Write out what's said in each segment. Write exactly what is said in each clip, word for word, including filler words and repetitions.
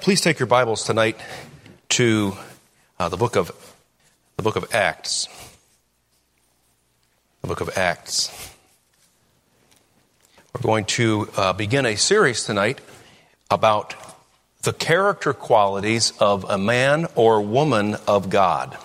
Please take your Bibles tonight to uh, the book of the book of Acts. The book of Acts. We're going to uh, begin a series tonight about the character qualities of a man or woman of God.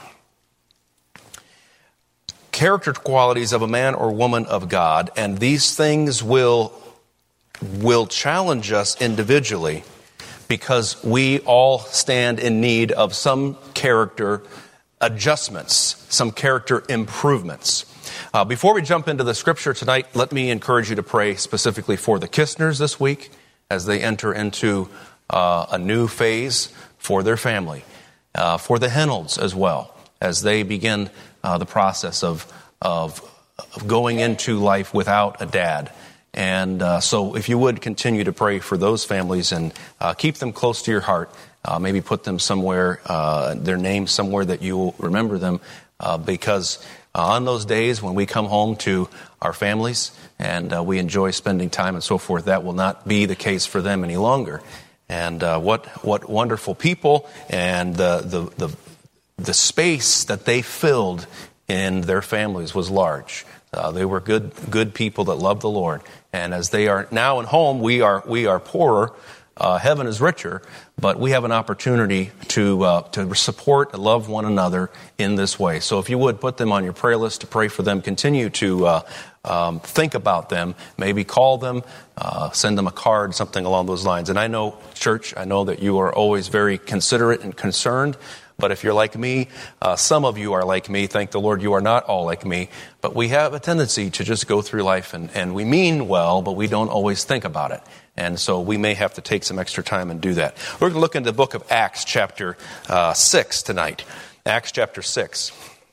Character qualities of a man or woman of God, and these things will will challenge us individually, because we all stand in need of some character adjustments, some character improvements. Uh, before we jump into the scripture tonight, let me encourage you to pray specifically for the Kistners this week as they enter into uh, a new phase for their family, uh, for the Hennolds as well, as they begin uh, the process of, of, of going into life without a dad. And uh, so if you would continue to pray for those families and uh, keep them close to your heart, uh, maybe put them somewhere, uh, their name somewhere that you will remember them, uh, because uh, on those days when we come home to our families and uh, we enjoy spending time and so forth, that will not be the case for them any longer. And uh, what what wonderful people, and the, the, the, the space that they filled in their families was large. Uh, they were good good people that loved the Lord. And as they are now at home, we are we are poorer. Uh, heaven is richer, but we have an opportunity to uh, to support and love one another in this way. So if you would, put them on your prayer list to pray for them. Continue to uh, um, think about them. Maybe call them, uh, send them a card, something along those lines. And I know, church, I know that you are always very considerate and concerned. But if you're like me, uh, some of you are like me. Thank the Lord you are not all like me. But we have a tendency to just go through life, and, and we mean well, but we don't always think about it. And so we may have to take some extra time and do that. We're going to look into the book of Acts chapter uh, six tonight. Acts chapter six.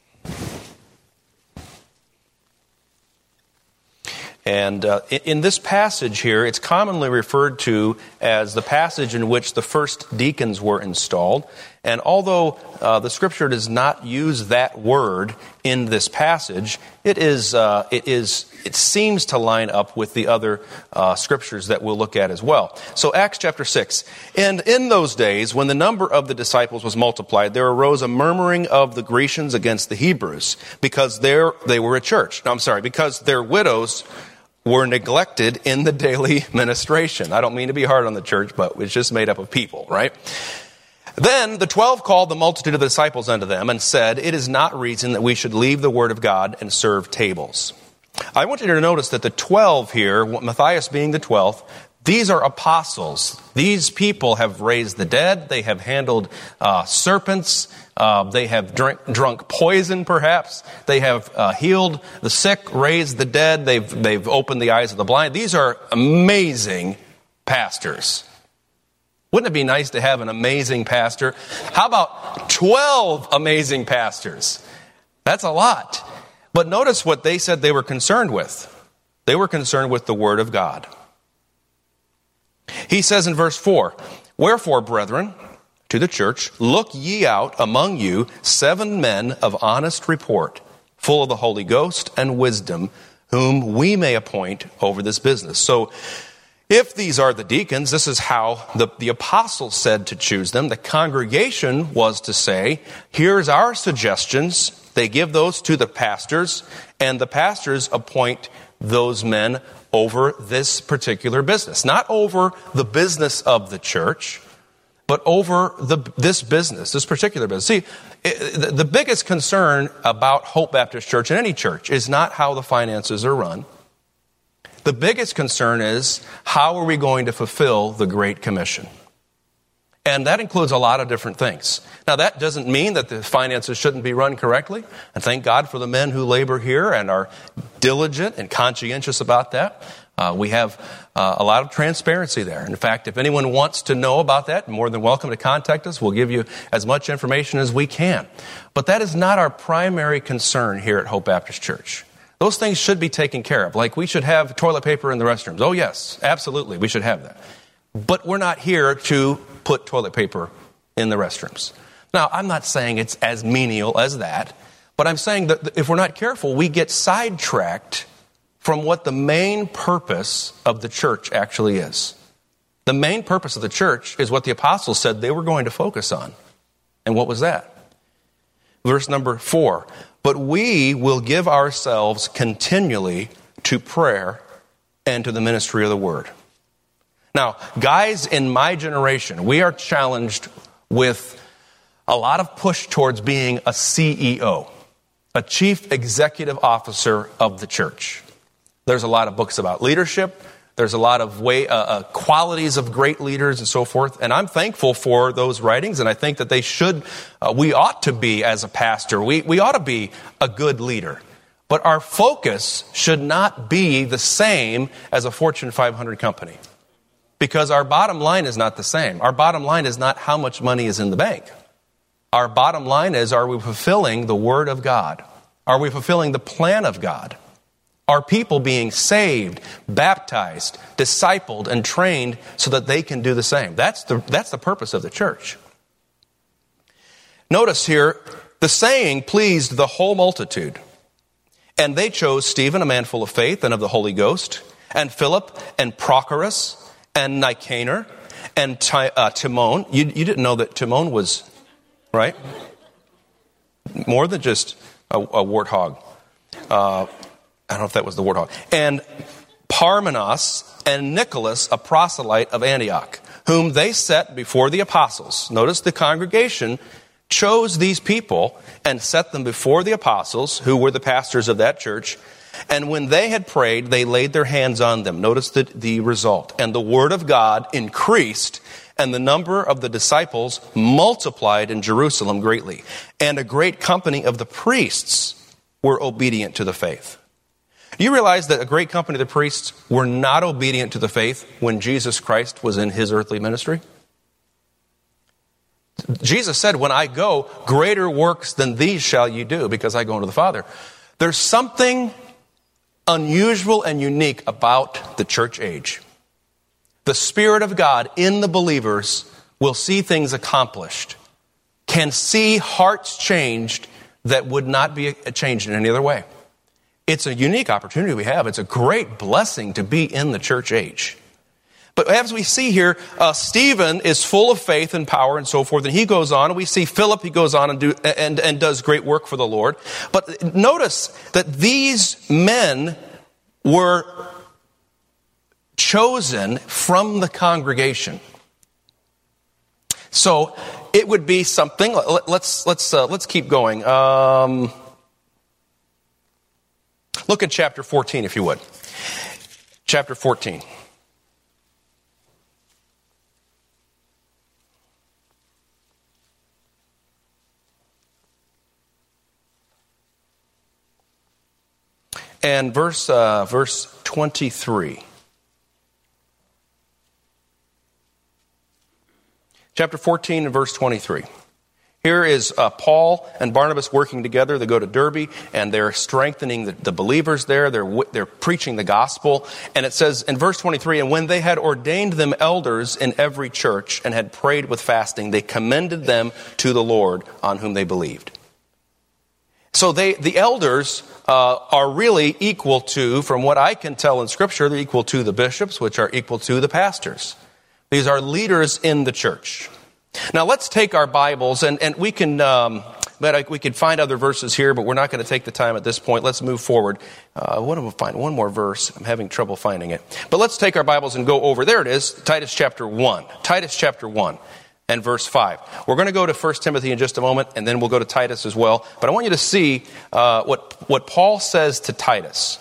And uh, in this passage here, it's commonly referred to as the passage in which the first deacons were installed. And although uh, the Scripture does not use that word in this passage, it is uh, it is it seems to line up with the other uh, Scriptures that we'll look at as well. So Acts chapter six. And in those days, when the number of the disciples was multiplied, there arose a murmuring of the Grecians against the Hebrews, because there they were a church. No, I'm sorry, because their widows were neglected in the daily ministration. I don't mean to be hard on the church, but it's just made up of people, right? Then the twelve called the multitude of the disciples unto them and said, it is not reason that we should leave the word of God and serve tables. I want you to notice that the twelve here, Matthias being the twelfth, these are apostles. These people have raised the dead. They have handled uh, serpents. Uh, they have drink, drunk poison, perhaps. They have uh, healed the sick, raised the dead. They've, they've opened the eyes of the blind. These are amazing pastors. Wouldn't it be nice to have an amazing pastor? How about twelve amazing pastors? That's a lot. But notice what they said they were concerned with. They were concerned with the Word of God. He says in verse four, wherefore, brethren, to the church, look ye out among you seven men of honest report, full of the Holy Ghost and wisdom, whom we may appoint over this business. So, if these are the deacons, this is how the, the apostles said to choose them. The congregation was to say, here's our suggestions. They give those to the pastors, and the pastors appoint those men over this particular business. Not over the business of the church, but over the this business, this particular business. See, it, the, the biggest concern about Hope Baptist Church and any church is not how the finances are run. The biggest concern is, how are we going to fulfill the Great Commission? And that includes a lot of different things. Now, that doesn't mean that the finances shouldn't be run correctly. And thank God for the men who labor here and are diligent and conscientious about that. Uh, we have uh, a lot of transparency there. In fact, if anyone wants to know about that, you're more than welcome to contact us. We'll give you as much information as we can. But that is not our primary concern here at Hope Baptist Church. Those things should be taken care of. Like, we should have toilet paper in the restrooms. Oh, yes, absolutely, we should have that. But we're not here to put toilet paper in the restrooms. Now, I'm not saying it's as menial as that, but I'm saying that if we're not careful, we get sidetracked from what the main purpose of the church actually is. The main purpose of the church is what the apostles said they were going to focus on. And what was that? Verse number four. But we will give ourselves continually to prayer and to the ministry of the word. Now, guys in my generation, we are challenged with a lot of push towards being a C E O, a chief executive officer of the church. There's a lot of books about leadership. There's a lot of way, uh, uh, qualities of great leaders and so forth. And I'm thankful for those writings. And I think that they should, uh, we ought to be, as a pastor, we, we ought to be a good leader. But our focus should not be the same as a Fortune five hundred company. Because our bottom line is not the same. Our bottom line is not how much money is in the bank. Our bottom line is, are we fulfilling the Word of God? Are we fulfilling the plan of God? Are people being saved, baptized, discipled, and trained so that they can do the same? That's the, that's the purpose of the church. Notice here, the saying pleased the whole multitude. And they chose Stephen, a man full of faith and of the Holy Ghost, and Philip, and Prochorus, and Nicanor, and Ti- uh, Timon. You, you didn't know that Timon was, right? More than just a, a warthog. Uh, I don't know if that was the warthog. And Parmenas and Nicholas, a proselyte of Antioch, whom they set before the apostles. Notice the congregation chose these people and set them before the apostles, who were the pastors of that church. And when they had prayed, they laid their hands on them. Notice the, the result. And the word of God increased, and the number of the disciples multiplied in Jerusalem greatly. And a great company of the priests were obedient to the faith. You realize that a great company of the priests were not obedient to the faith when Jesus Christ was in his earthly ministry? Jesus said, when I go, greater works than these shall you do, because I go unto the Father. There's something unusual and unique about the church age. The Spirit of God in the believers will see things accomplished, can see hearts changed that would not be changed in any other way. It's a unique opportunity we have. It's a great blessing to be in the church age. But as we see here, uh, Stephen is full of faith and power and so forth, and he goes on. And we see Philip, he goes on and, do, and, and does great work for the Lord. But notice that these men were chosen from the congregation. So it would be something. Let's let's uh, let's keep going. Um, look at chapter fourteen, if you would. Chapter fourteen. And verse uh, verse twenty-three. Chapter fourteen and verse twenty-three. Here is uh, Paul and Barnabas working together. They go to Derbe and they're strengthening the, the believers there. They're they're preaching the gospel. And it says in verse twenty-three, and when they had ordained them elders in every church and had prayed with fasting, they commended them to the Lord on whom they believed. So they, the elders uh, are really equal to, from what I can tell in Scripture, they're equal to the bishops, which are equal to the pastors. These are leaders in the church. Now let's take our Bibles, and, and we can um, but we can find other verses here, but we're not going to take the time at this point. Let's move forward. Uh, I want to find one more verse. I'm having trouble finding it. But let's take our Bibles and go over. There it is, Titus chapter one. Titus chapter one. And verse five. We're going to go to First Timothy in just a moment, and then we'll go to Titus as well. But I want you to see uh, what, what Paul says to Titus.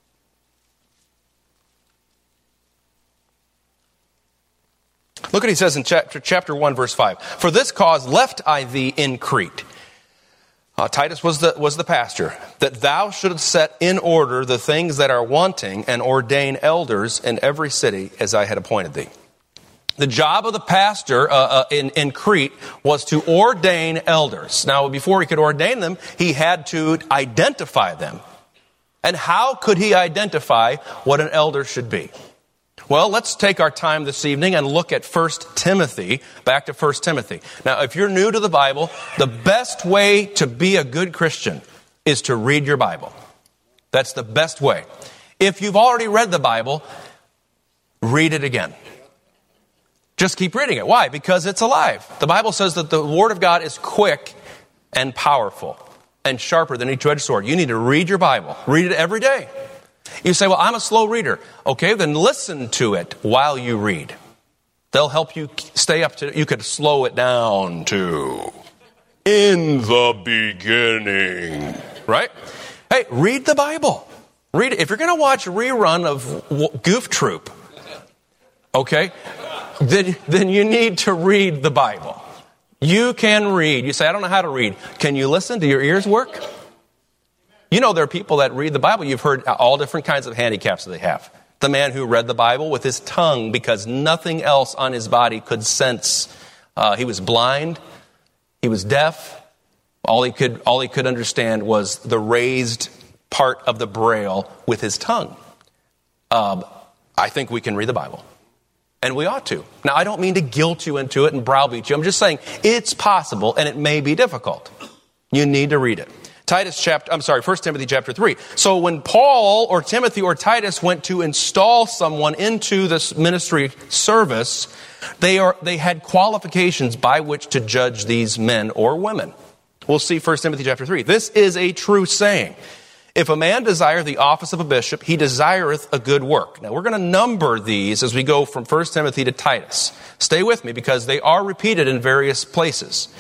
Look what he says in chapter, chapter one, verse five. For this cause left I thee in Crete. Uh, Titus was the, was the pastor. That thou shouldst set in order the things that are wanting, and ordain elders in every city as I had appointed thee. The job of the pastor uh, uh, in, in Crete was to ordain elders. Now, before he could ordain them, he had to identify them. And how could he identify what an elder should be? Well, let's take our time this evening and look at First Timothy, back to First Timothy. Now, if you're new to the Bible, the best way to be a good Christian is to read your Bible. That's the best way. If you've already read the Bible, read it again. Just keep reading it. Why? Because it's alive. The Bible says that the Word of God is quick and powerful and sharper than any two-edged sword. You need to read your Bible. Read it every day. You say, well, I'm a slow reader. Okay, then listen to it while you read. They'll help you stay up to it. You could slow it down to in the beginning. Right? Hey, read the Bible. Read it. If you're going to watch a rerun of Goof Troop, okay, then, then you need to read the Bible. You can read. You say, I don't know how to read. Can you listen? Do your ears work? You know there are people that read the Bible. You've heard all different kinds of handicaps that they have. The man who read the Bible with his tongue because nothing else on his body could sense. Uh, he was blind. He was deaf. All he could, all he could understand was the raised part of the braille with his tongue. Um, I think we can read the Bible. And we ought to. Now, I don't mean to guilt you into it and browbeat you. I'm just saying it's possible and it may be difficult. You need to read it. Titus chapter, I'm sorry, First Timothy chapter three. So when Paul or Timothy or Titus went to install someone into this ministry service, they are they had qualifications by which to judge these men or women. We'll see First Timothy chapter three. This is a true saying. If a man desire the office of a bishop, he desireth a good work. Now, we're going to number these as we go from First Timothy to Titus. Stay with me because they are repeated in various places.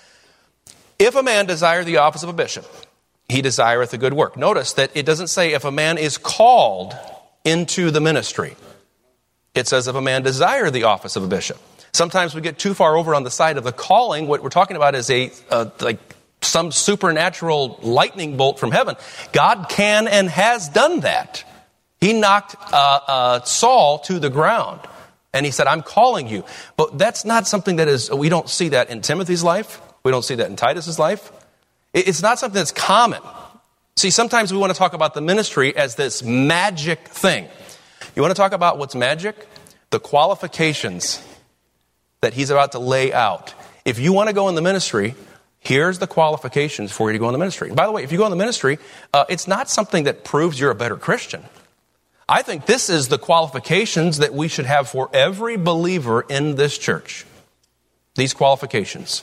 If a man desire the office of a bishop, he desireth a good work. Notice that it doesn't say if a man is called into the ministry. It says if a man desire the office of a bishop. Sometimes we get too far over on the side of the calling. What we're talking about is a, uh, like, some supernatural lightning bolt from heaven. God can and has done that. He knocked uh, uh, Saul to the ground. And he said, I'm calling you. But that's not something that is, we don't see that in Timothy's life. We don't see that in Titus's life. It's not something that's common. See, sometimes we want to talk about the ministry as this magic thing. You want to talk about what's magic? The qualifications that he's about to lay out. If you want to go in the ministry, here's the qualifications for you to go in the ministry. By the way, if you go in the ministry, uh, it's not something that proves you're a better Christian. I think this is the qualifications that we should have for every believer in this church. These qualifications.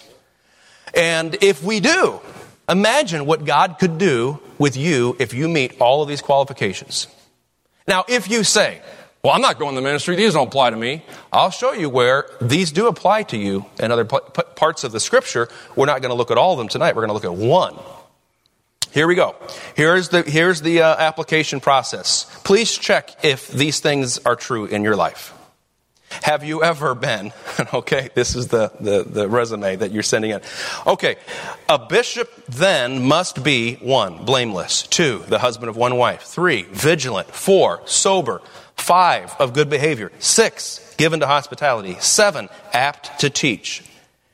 And if we do, imagine what God could do with you if you meet all of these qualifications. Now, if you say, well, I'm not going to the ministry, these don't apply to me, I'll show you where these do apply to you in other p- p- parts of the Scripture. We're not going to look at all of them tonight. We're going to look at one. Here we go. Here's the, here's the uh, application process. Please check if these things are true in your life. Have you ever been, okay, this is the, the, the resume that you're sending in. Okay, a bishop then must be, one, blameless. Two, the husband of one wife. Three, vigilant. Four, sober. Five, of good behavior. Six, given to hospitality. Seven, apt to teach.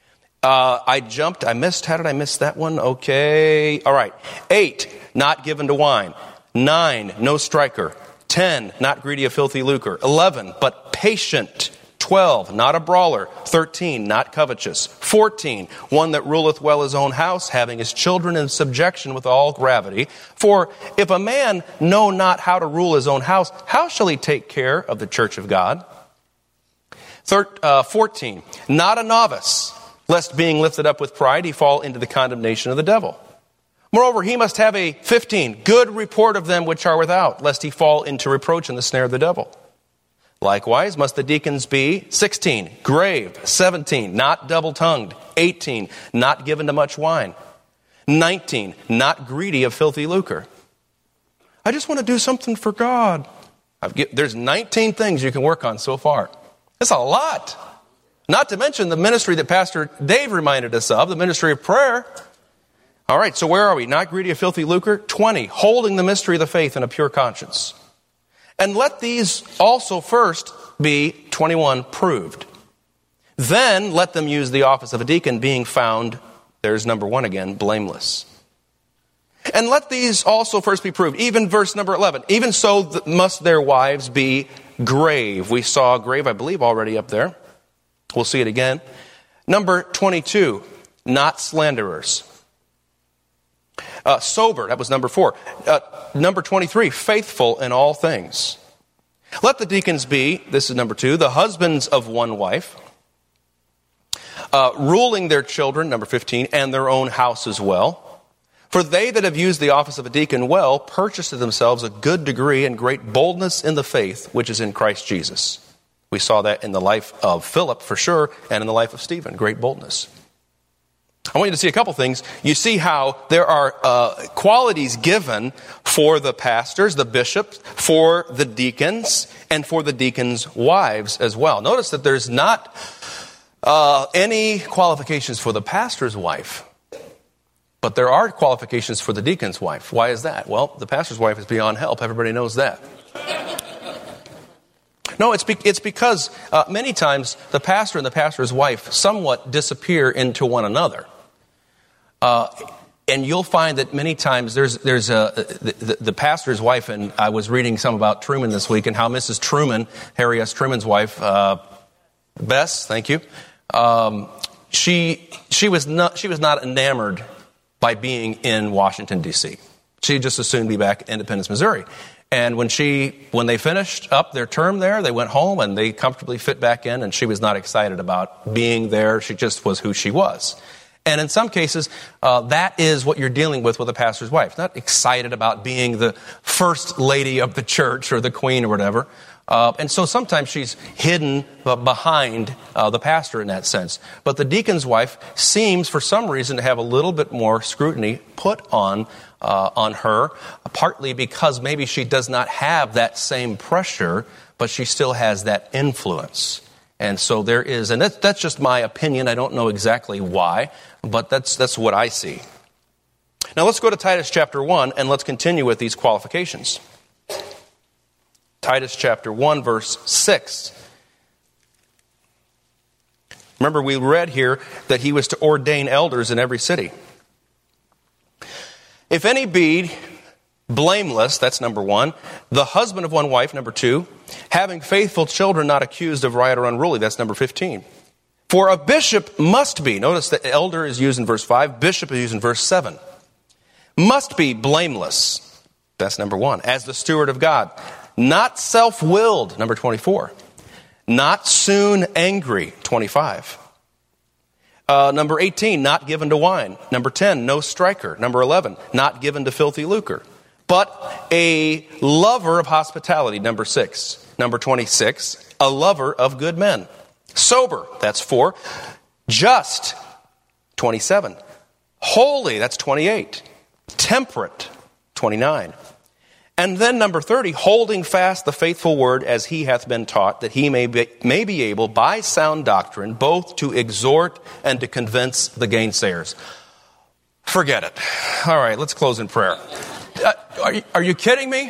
Uh, I jumped, I missed, how did I miss that one? Okay, all right. Eight, not given to wine. Nine, no striker. Ten, not greedy of filthy lucre. Eleven, but patient. Twelve, not a brawler. Thirteen, not covetous. Fourteen, one that ruleth well his own house, having his children in subjection with all gravity. For if a man know not how to rule his own house, how shall he take care of the church of God? Thir- uh, Fourteen, not a novice, lest being lifted up with pride he fall into the condemnation of the devil. Moreover, he must have a fifteen, good report of them which are without, lest he fall into reproach and the snare of the devil. Likewise, must the deacons be sixteen, grave, seventeen, not double-tongued, eighteen, not given to much wine, nineteen, not greedy of filthy lucre. I just want to do something for God. I've get, there's nineteen things you can work on so far. That's a lot. Not to mention the ministry that Pastor Dave reminded us of, the ministry of prayer. All right, so where are we? Not greedy of filthy lucre. twenty, holding the mystery of the faith in a pure conscience. And let these also first be, twenty-one, proved. Then let them use the office of a deacon, being found, there's number one again, blameless. And let these also first be proved. Even verse number eleven. Even so must their wives be grave. We saw grave, I believe, already up there. We'll see it again. Number twenty-two, not slanderers. Uh, sober, that was number four. Uh, number twenty-three, faithful in all things. Let the deacons be, this is number two, the husbands of one wife, Uh, ruling their children, number fifteen, and their own house as well. For they that have used the office of a deacon well purchase to themselves a good degree and great boldness in the faith which is in Christ Jesus. We saw that in the life of Philip for sure, and in the life of Stephen, great boldness. I want you to see a couple things. You see how there are uh, qualities given for the pastors, the bishops, for the deacons, and for the deacons' wives as well. Notice that there's not uh, any qualifications for the pastor's wife. But there are qualifications for the deacon's wife. Why is that? Well, the pastor's wife is beyond help. Everybody knows that. No, it's be- it's because uh, many times the pastor and the pastor's wife somewhat disappear into one another. Uh, and you'll find that many times there's there's a the, the, the pastor's wife, and I was reading some about Truman this week, and how Missus Truman, Harry S. Truman's wife, uh, Bess, thank you, um, she she was not she was not enamored by being in Washington, D C She'd just as soon be back in Independence, Missouri. And when she, when they finished up their term there, they went home and they comfortably fit back in, and she was not excited about being there. She just was who she was. And in some cases, uh, that is what you're dealing with with a pastor's wife. Not excited about being the first lady of the church or the queen or whatever. Uh, and so sometimes she's hidden behind uh, the pastor in that sense. But the deacon's wife seems, for some reason, to have a little bit more scrutiny put on uh, on her, partly because maybe she does not have that same pressure, but she still has that influence. And so there is, and that, that's just my opinion. I don't know exactly why, but that's that's what I see. Now let's go to Titus chapter one, and let's continue with these qualifications. Titus chapter one, verse six. Remember, we read here that he was to ordain elders in every city. If any be blameless, that's number one, the husband of one wife, number two, having faithful children not accused of riot or unruly, that's number fifteen. For a bishop must be, notice that elder is used in verse five, bishop is used in verse seven, must be blameless, that's number one, as the steward of God. Not self-willed, number twenty-four. Not soon angry, twenty-five. Uh, number eighteen, not given to wine. Number ten, no striker. Number eleven, not given to filthy lucre, but a lover of hospitality, number six. Number twenty-six, a lover of good men. Sober, that's four. Just, twenty-seven. Holy, that's twenty-eight. Temperate, twenty-nine. And then number thirty, holding fast the faithful word as he hath been taught, that he may be, may be able by sound doctrine both to exhort and to convince the gainsayers. Forget it. All right, let's close in prayer. Uh, are, you, are you kidding me?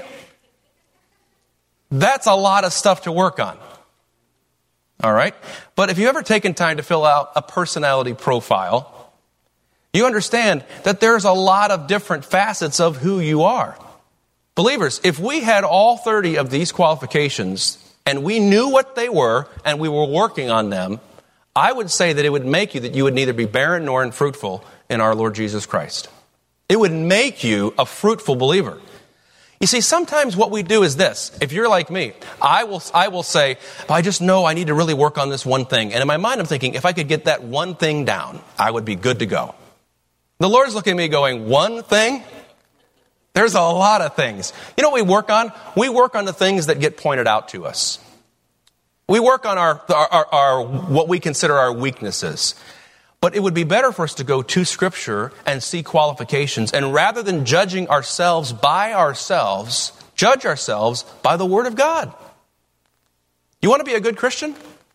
That's a lot of stuff to work on. All right? But if you've ever taken time to fill out a personality profile, you understand that there's a lot of different facets of who you are. Believers, if we had all thirty of these qualifications and we knew what they were and we were working on them, I would say that it would make you that you would neither be barren nor unfruitful in our Lord Jesus Christ. It would make you a fruitful believer. You see, sometimes what we do is this. If you're like me, I will I will say, I just know I need to really work on this one thing. And in my mind, I'm thinking, if I could get that one thing down, I would be good to go. The Lord's looking at me going, one thing? There's a lot of things. You know what we work on? We work on the things that get pointed out to us. We work on our, our, our, our what we consider our weaknesses. But it would be better for us to go to Scripture and see qualifications. And rather than judging ourselves by ourselves, judge ourselves by the Word of God. You want to be a good Christian?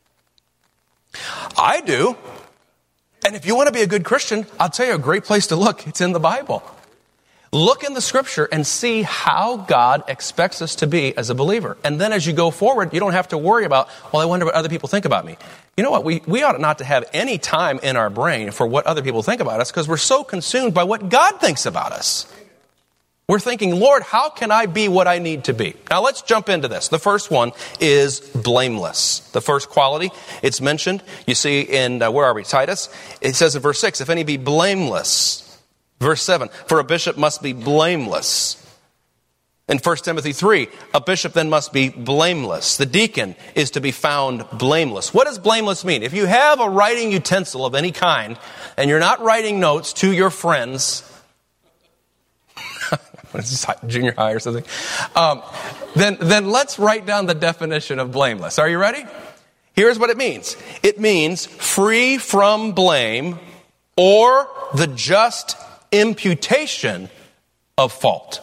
I do. And if you want to be a good Christian, I'll tell you a great place to look. It's in the Bible. Look in the Scripture and see how God expects us to be as a believer. And then as you go forward, you don't have to worry about, well, I wonder what other people think about me. You know what? We, we ought not to have any time in our brain for what other people think about us because we're so consumed by what God thinks about us. We're thinking, Lord, how can I be what I need to be? Now let's jump into this. The first one is blameless. The first quality, it's mentioned, you see in, uh, where are we, Titus? It says in verse six, if any be blameless. Verse seven, for a bishop must be blameless. In First Timothy three, a bishop then must be blameless. The deacon is to be found blameless. What does blameless mean? If you have a writing utensil of any kind and you're not writing notes to your friends, what is this, junior high or something? Um, then, then let's write down the definition of blameless. Are you ready? Here's what it means. It means free from blame or the just imputation of fault.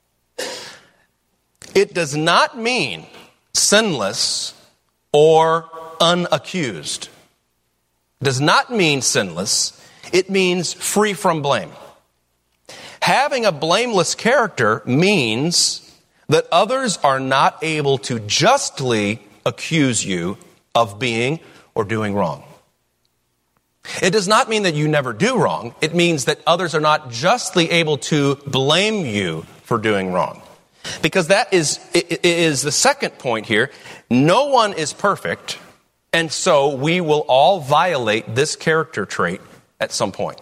It does not mean sinless or unaccused. It does not mean sinless. It means free from blame. Having a blameless character means that others are not able to justly accuse you of being or doing wrong. It does not mean that you never do wrong. It means that others are not justly able to blame you for doing wrong. Because that is, is the second point here. No one is perfect, and so we will all violate this character trait at some point.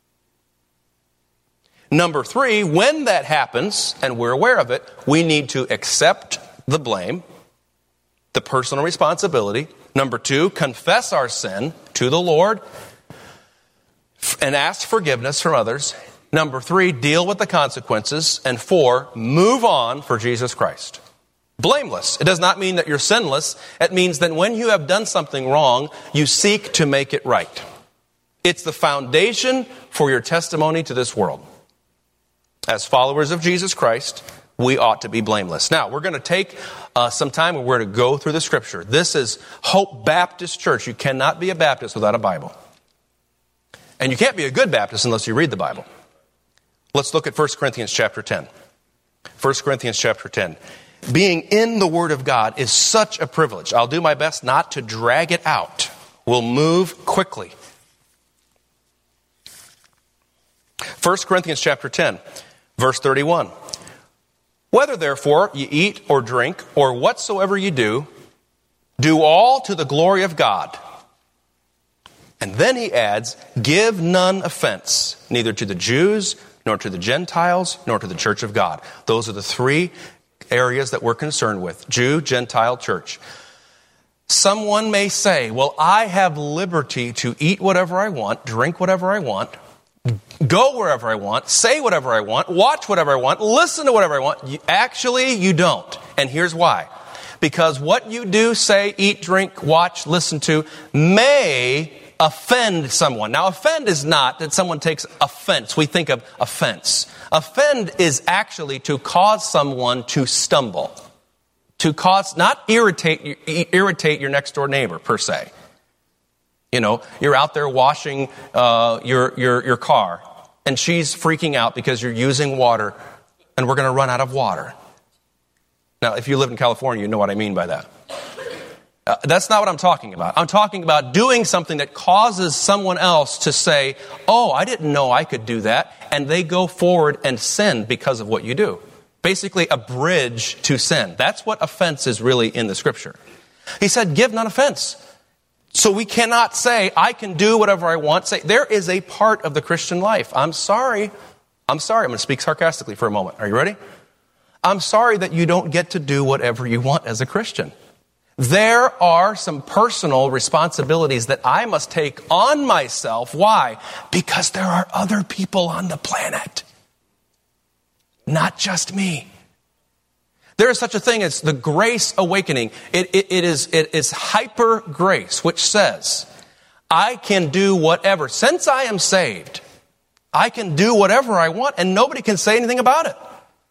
Number three, when that happens, and we're aware of it, we need to accept the blame, the personal responsibility. Number two, confess our sin to the Lord and ask forgiveness from others. Number three, deal with the consequences. And four, move on for Jesus Christ. Blameless. It does not mean that you're sinless. It means that when you have done something wrong, you seek to make it right. It's the foundation for your testimony to this world. As followers of Jesus Christ, we ought to be blameless. Now, we're going to take uh, some time and we're going to go through the Scripture. This is Hope Baptist Church. You cannot be a Baptist without a Bible. And you can't be a good Baptist unless you read the Bible. Let's look at First Corinthians chapter ten. First Corinthians chapter ten. Being in the Word of God is such a privilege. I'll do my best not to drag it out. We'll move quickly. First Corinthians chapter ten, verse thirty-one. Whether therefore you eat or drink or whatsoever you do, do all to the glory of God. And then he adds, give none offense, neither to the Jews, nor to the Gentiles, nor to the church of God. Those are the three areas that we're concerned with. Jew, Gentile, church. Someone may say, well, I have liberty to eat whatever I want, drink whatever I want, go wherever I want, say whatever I want, watch whatever I want, listen to whatever I want. You, actually, you don't. And here's why. Because what you do, say, eat, drink, watch, listen to, may offend someone. Now, offend is not that someone takes offense. We think of offense. Offend is actually to cause someone to stumble. To cause, not irritate, irritate your next door neighbor, per se. You know, you're out there washing uh, your, your, your car, and she's freaking out because you're using water, and we're going to run out of water. Now, if you live in California, you know what I mean by that. Uh, that's not what I'm talking about. I'm talking about doing something that causes someone else to say, oh, I didn't know I could do that. And they go forward and sin because of what you do. Basically, a bridge to sin. That's what offense is really in the Scripture. He said, give none offense. So we cannot say, I can do whatever I want. Say, there is a part of the Christian life. I'm sorry. I'm sorry. I'm going to speak sarcastically for a moment. Are you ready? I'm sorry that you don't get to do whatever you want as a Christian. There are some personal responsibilities that I must take on myself. Why? Because there are other people on the planet. Not just me. There is such a thing as the grace awakening. It, it, it is it is hyper grace, which says, I can do whatever. Since I am saved, I can do whatever I want, and nobody can say anything about it.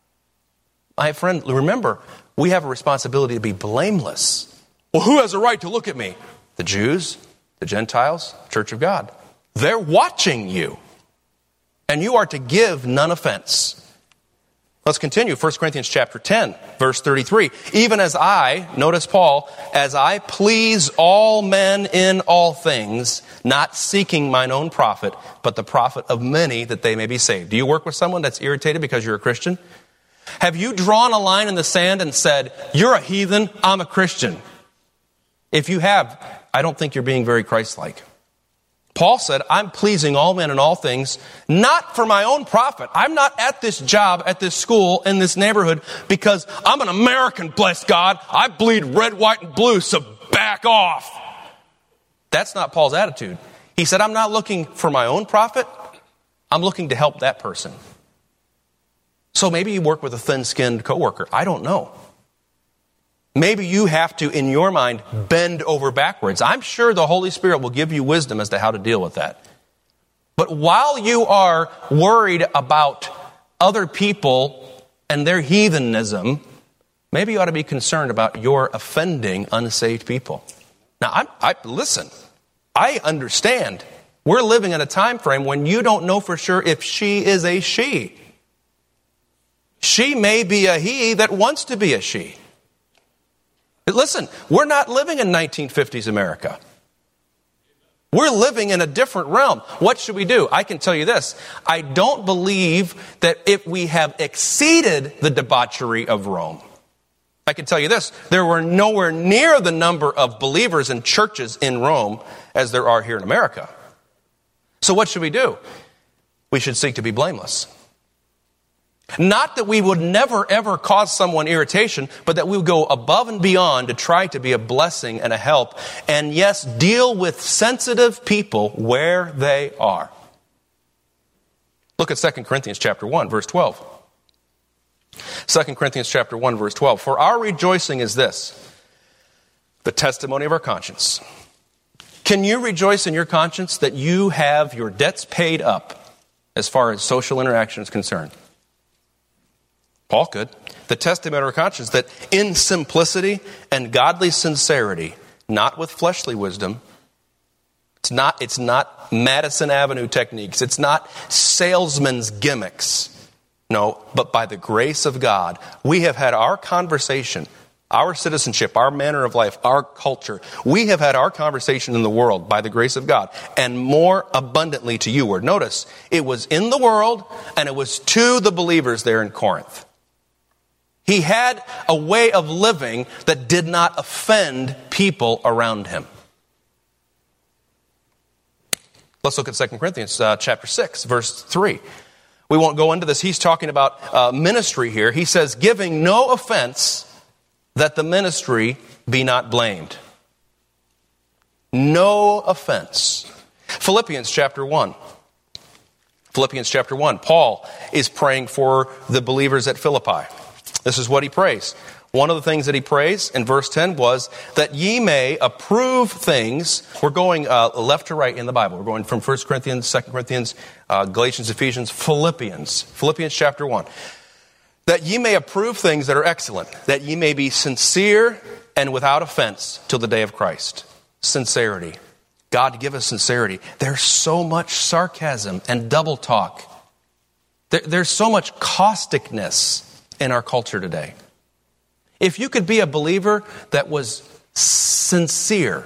My friend, remember, we have a responsibility to be blameless. Well, who has a right to look at me? The Jews, the Gentiles, Church of God. They're watching you. And you are to give none offense. Let's continue. First Corinthians chapter ten, verse thirty-three. Even as I, notice Paul, as I please all men in all things, not seeking mine own profit, but the profit of many that they may be saved. Do you work with someone that's irritated because you're a Christian? Have you drawn a line in the sand and said, you're a heathen, I'm a Christian? If you have, I don't think you're being very Christ-like. Paul said, I'm pleasing all men in all things, not for my own profit. I'm not at this job, at this school, in this neighborhood, because I'm an American, bless God. I bleed red, white, and blue, so back off. That's not Paul's attitude. He said, I'm not looking for my own profit. I'm looking to help that person. So maybe you work with a thin-skinned coworker. I don't know. Maybe you have to, in your mind, bend over backwards. I'm sure the Holy Spirit will give you wisdom as to how to deal with that. But while you are worried about other people and their heathenism, maybe you ought to be concerned about your offending unsaved people. Now, I, I listen, I understand. We're living in a time frame when you don't know for sure if she is a she. She may be a he that wants to be a she. Listen, we're not living in nineteen fifties America. We're living in a different realm. What should we do? I can tell you this. I don't believe that if we have exceeded the debauchery of Rome, I can tell you this. There were nowhere near the number of believers in churches in Rome as there are here in America. So what should we do? We should seek to be blameless. Not that we would never, ever cause someone irritation, but that we would go above and beyond to try to be a blessing and a help. And yes, deal with sensitive people where they are. Look at Second Corinthians chapter one, verse twelve. Second Corinthians chapter one, verse twelve. For our rejoicing is this, the testimony of our conscience. Can you rejoice in your conscience that you have your debts paid up as far as social interaction is concerned? Paul could. The testimony of our conscience that in simplicity and godly sincerity, not with fleshly wisdom, it's not, it's not Madison Avenue techniques, it's not salesman's gimmicks. No, but by the grace of God, we have had our conversation, our citizenship, our manner of life, our culture. We have had our conversation in the world by the grace of God, and more abundantly to you. Word. Notice, it was in the world, and it was to the believers there in Corinth. He had a way of living that did not offend people around him. Let's look at Second Corinthians uh, chapter six, verse three. We won't go into this. He's talking about uh, ministry here. He says, giving no offense, that the ministry be not blamed. No offense. Philippians chapter one. Philippians chapter one. Paul is praying for the believers at Philippi. This is what he prays. One of the things that he prays in verse ten was that ye may approve things. We're going uh, left to right in the Bible. We're going from First Corinthians, Second Corinthians, uh, Galatians, Ephesians, Philippians. Philippians chapter one. That ye may approve things that are excellent. That ye may be sincere and without offense till the day of Christ. Sincerity. God give us sincerity. There's so much sarcasm and double talk. There, there's so much causticness in our culture today. If you could be a believer that was sincere,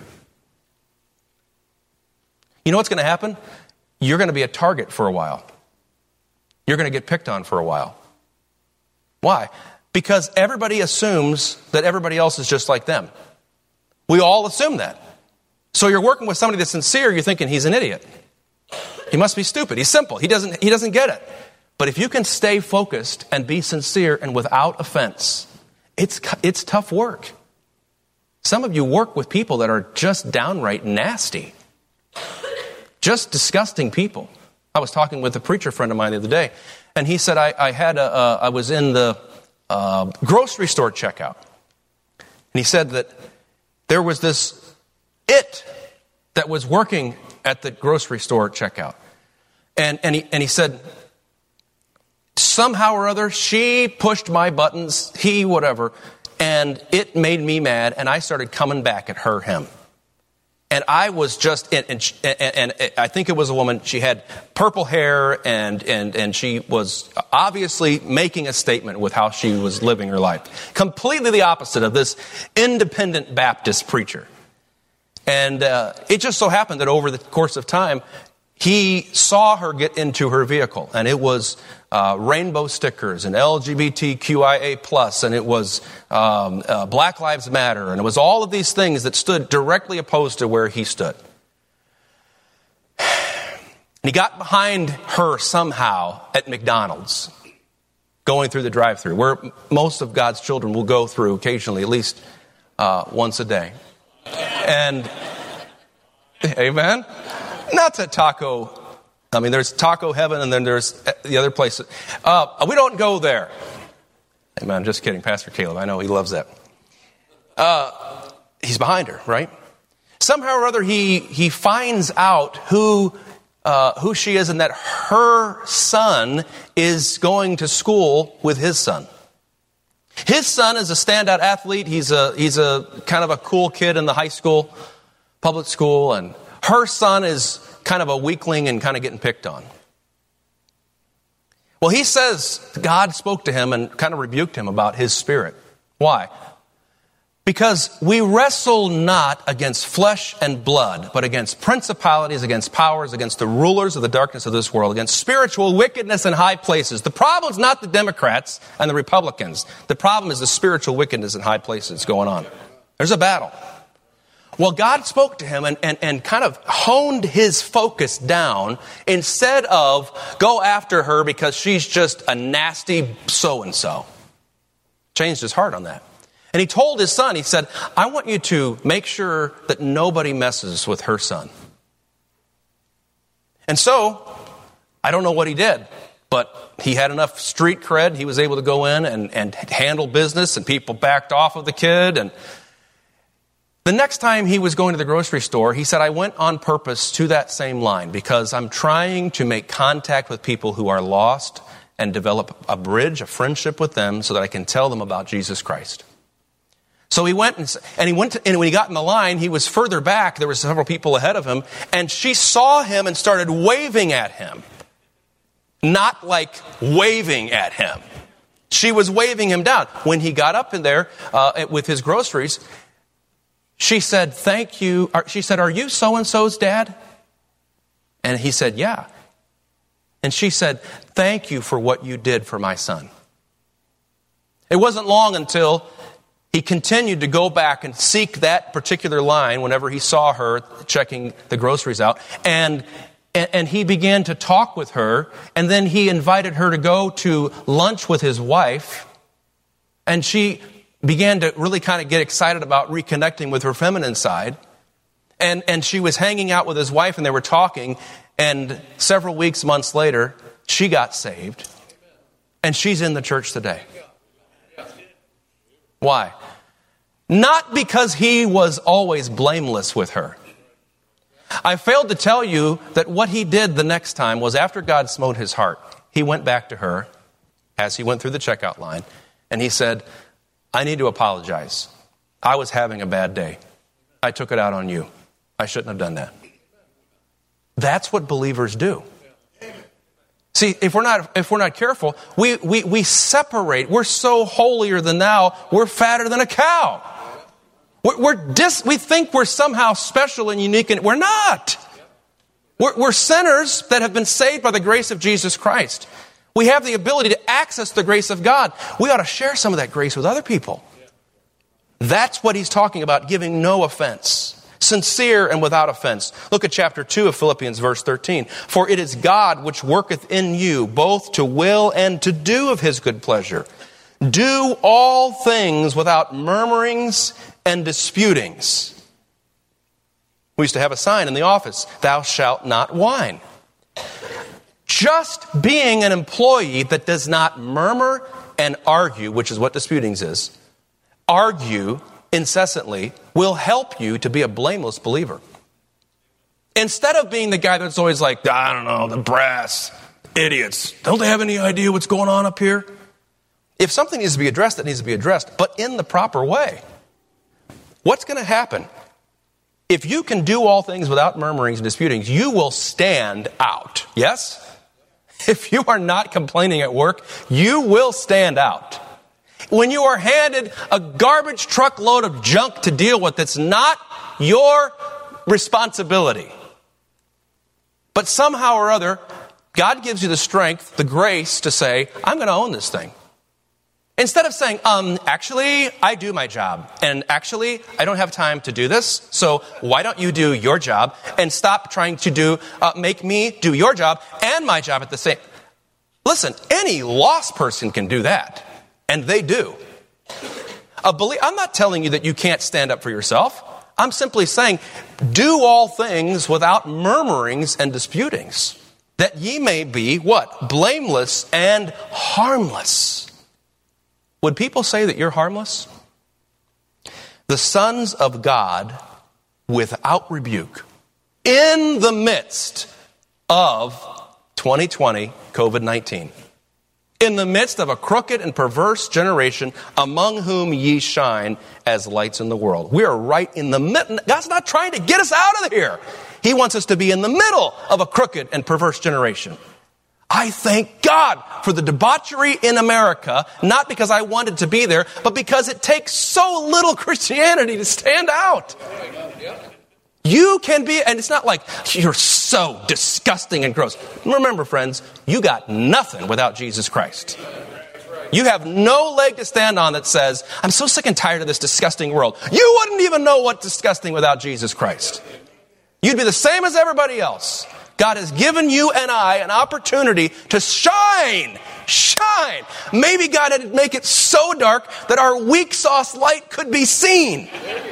you know what's going to happen? You're going to be a target for a while. You're going to get picked on for a while. Why? Because everybody assumes that everybody else is just like them. We all assume that. So you're working with somebody that's sincere, you're thinking he's an idiot. He must be stupid. He's simple. He doesn't, he doesn't get it. But if you can stay focused and be sincere and without offense, it's it's tough work. Some of you work with people that are just downright nasty. Just disgusting people. I was talking with a preacher friend of mine the other day, and he said, I, I had a, uh, I was in the uh, grocery store checkout. And he said that there was this it that was working at the grocery store checkout. And, and, he, and he said, somehow or other, she pushed my buttons, he, whatever, and it made me mad, and I started coming back at her, him. And I was just, and, and, and, and I think it was a woman, she had purple hair, and, and, and she was obviously making a statement with how she was living her life. Completely the opposite of this independent Baptist preacher. And uh, it just so happened that over the course of time, he saw her get into her vehicle, and it was uh, rainbow stickers and L G B T Q I A plus, and it was um, uh, Black Lives Matter, and it was all of these things that stood directly opposed to where he stood. And he got behind her somehow at McDonald's, going through the drive-thru, where most of God's children will go through occasionally, at least uh, once a day. And, amen? Not to taco, I mean, there's taco heaven and then there's the other places. Uh, we don't go there. Amen, I'm just kidding, Pastor Caleb, I know he loves that. Uh, he's behind her, right? Somehow or other, he, he finds out who Uh, who she is and that her son is going to school with his son. His son is a standout athlete. He's a he's a kind of a cool kid in the high school, public school, and her son is kind of a weakling and kind of getting picked on. Well, he says God spoke to him and kind of rebuked him about his spirit. Why? Because we wrestle not against flesh and blood, but against principalities, against powers, against the rulers of the darkness of this world, against spiritual wickedness in high places. The problem is not the Democrats and the Republicans. The problem is the spiritual wickedness in high places going on. There's a battle. Well, God spoke to him and, and, and kind of honed his focus down instead of go after her because she's just a nasty so-and-so. Changed his heart on that. And he told his son, he said, I want you to make sure that nobody messes with her son. And so, I don't know what he did, but he had enough street cred. He was able to go in and, and handle business, and people backed off of the kid. And the next time he was going to the grocery store, he said, I went on purpose to that same line because I'm trying to make contact with people who are lost and develop a bridge, a friendship with them so that I can tell them about Jesus Christ. So he went and, and he went to, and when he got in the line, he was further back. There were several people ahead of him, and she saw him and started waving at him. Not like waving at him. She was waving him down. When he got up in there uh, with his groceries, she said, thank you. She said, are you so-and-so's dad? And he said, yeah. And she said, thank you for what you did for my son. It wasn't long until he continued to go back and seek that particular line whenever he saw her checking the groceries out. And, and, and he began to talk with her. And then he invited her to go to lunch with his wife. And she began to really kind of get excited about reconnecting with her feminine side. And, and she was hanging out with his wife and they were talking. And several weeks, months later, she got saved. And she's in the church today. Why? Not because he was always blameless with her. I failed to tell you that what he did the next time was after God smote his heart, he went back to her as he went through the checkout line and he said, I need to apologize. I was having a bad day. I took it out on you. I shouldn't have done that. That's what believers do. See, if we're not if we're not careful, we, we, we separate. We're so holier than thou, we're fatter than a cow. We're, we're dis, we think we're somehow special and unique, and we're not. We're, we're sinners that have been saved by the grace of Jesus Christ. We have the ability to access the grace of God. We ought to share some of that grace with other people. That's what he's talking about, giving no offense. Sincere and without offense. Look at chapter two of Philippians, verse thirteen. For it is God which worketh in you both to will and to do of his good pleasure. Do all things without murmurings and disputings. We used to have a sign in the office, thou shalt not whine. Just being an employee that does not murmur and argue, which is what disputings is, argue incessantly, will help you to be a blameless believer. Instead of being the guy that's always like, I don't know, the brass, idiots, don't they have any idea what's going on up here? If something needs to be addressed, it needs to be addressed, but in the proper way. What's going to happen? If you can do all things without murmurings and disputings, you will stand out. Yes? If you are not complaining at work, you will stand out. When you are handed a garbage truckload of junk to deal with, it's not your responsibility. But somehow or other, God gives you the strength, the grace to say, I'm going to own this thing. Instead of saying, um, actually, I do my job, and actually, I don't have time to do this, so why don't you do your job, and stop trying to do, uh, make me do your job and my job at the same. Listen, any lost person can do that, and they do. A belie- I'm not telling you that you can't stand up for yourself. I'm simply saying, do all things without murmurings and disputings, that ye may be, what? Blameless and harmless. Would people say that you're harmless? The sons of God without rebuke in the midst of twenty twenty COVID nineteen. In the midst of a crooked and perverse generation among whom ye shine as lights in the world. We are right in the middle. God's not trying to get us out of here. He wants us to be in the middle of a crooked and perverse generation. I thank God for the debauchery in America, not because I wanted to be there, but because it takes so little Christianity to stand out. You can be, and it's not like you're so disgusting and gross. Remember, friends, you got nothing without Jesus Christ. You have no leg to stand on that says, I'm so sick and tired of this disgusting world. You wouldn't even know what's disgusting without Jesus Christ. You'd be the same as everybody else. God has given you and I an opportunity to shine, shine. Maybe God had to make it so dark that our weak sauce light could be seen.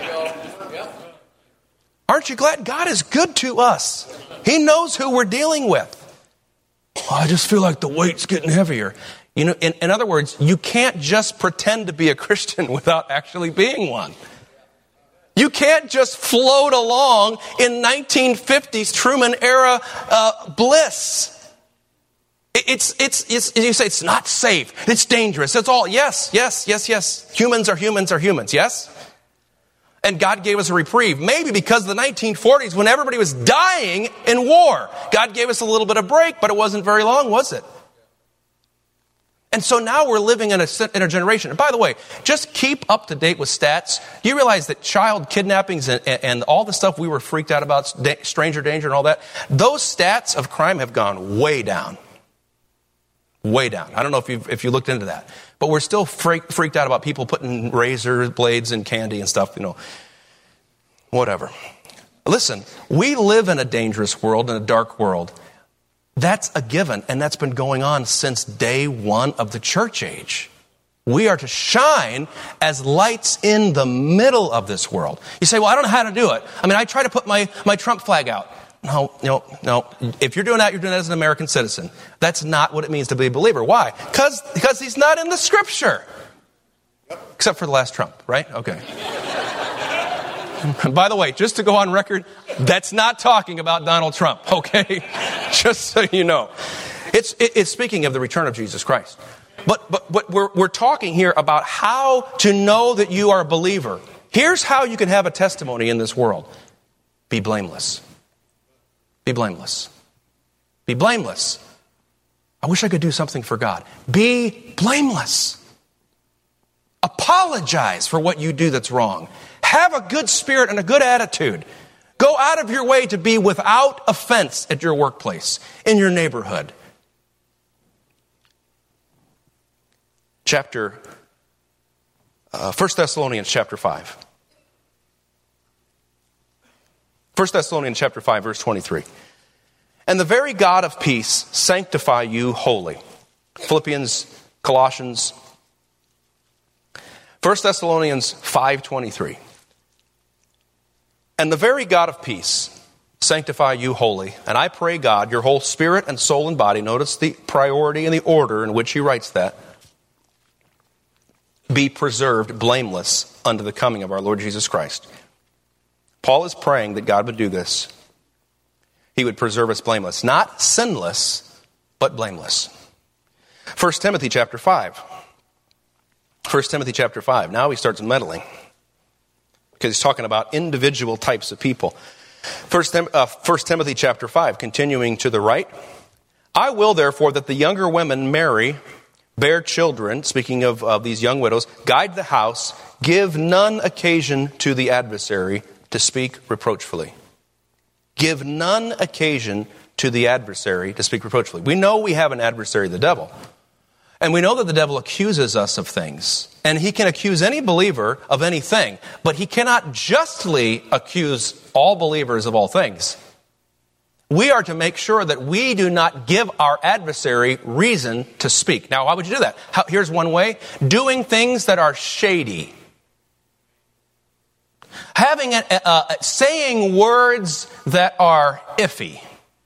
Aren't you glad God is good to us? He knows who we're dealing with. Oh, I just feel like the weight's getting heavier. You know, in, in other words, you can't just pretend to be a Christian without actually being one. You can't just float along in nineteen fifties Truman era uh, bliss. It's, it's, it's, you say it's not safe. It's dangerous. It's all, yes, yes, yes, yes. Humans are humans are humans, yes? And God gave us a reprieve. Maybe because of the nineteen forties when everybody was dying in war. God gave us a little bit of break, but it wasn't very long, was it? And so now we're living in a, in a generation. And by the way, just keep up to date with stats. Do you realize that child kidnappings and, and all the stuff we were freaked out about, stranger danger and all that, those stats of crime have gone way down. Way down. I don't know if you've, if you looked into that. But we're still freak, freaked out about people putting razor blades in candy and stuff, you know. Whatever. Listen, we live in a dangerous world, in a dark world. That's a given, and that's been going on since day one of the church age. We are to shine as lights in the middle of this world. You say, well, I don't know how to do it. I mean, I try to put my, my Trump flag out. No, no, no. If you're doing that, you're doing that as an American citizen. That's not what it means to be a believer. Why? Because because he's not in the scripture. Except for the last Trump, right? Okay. By the way, just to go on record, that's not talking about Donald Trump, okay? Just so you know. It's, it, it's speaking of the return of Jesus Christ. But, but, but we're, we're talking here about how to know that you are a believer. Here's how you can have a testimony in this world. Be blameless. Be blameless. Be blameless. I wish I could do something for God. Be blameless. Apologize for what you do that's wrong. Have a good spirit and a good attitude. Go out of your way to be without offense at your workplace, in your neighborhood. Chapter, uh, First Thessalonians chapter five. First Thessalonians chapter five, verse twenty-three. And the very God of peace sanctify you wholly. Philippians, Colossians. First Thessalonians five twenty-three. And the very God of peace sanctify you wholly. And I pray God, your whole spirit and soul and body, notice the priority and the order in which he writes that, be preserved blameless unto the coming of our Lord Jesus Christ. Paul is praying that God would do this. He would preserve us blameless. Not sinless, but blameless. First Timothy chapter five. First Timothy chapter five. Now he starts meddling. Because he's talking about individual types of people. First, uh, First Timothy chapter five, continuing to the right. I will therefore that the younger women marry, bear children, speaking of uh, these young widows, guide the house, give none occasion to the adversary to speak reproachfully. Give none occasion to the adversary to speak reproachfully. We know we have an adversary, the devil. And we know that the devil accuses us of things. And he can accuse any believer of anything. But he cannot justly accuse all believers of all things. We are to make sure that we do not give our adversary reason to speak. Now, how would you do that? How, here's one way. Doing things that are shady. Having a, uh, saying words that are iffy.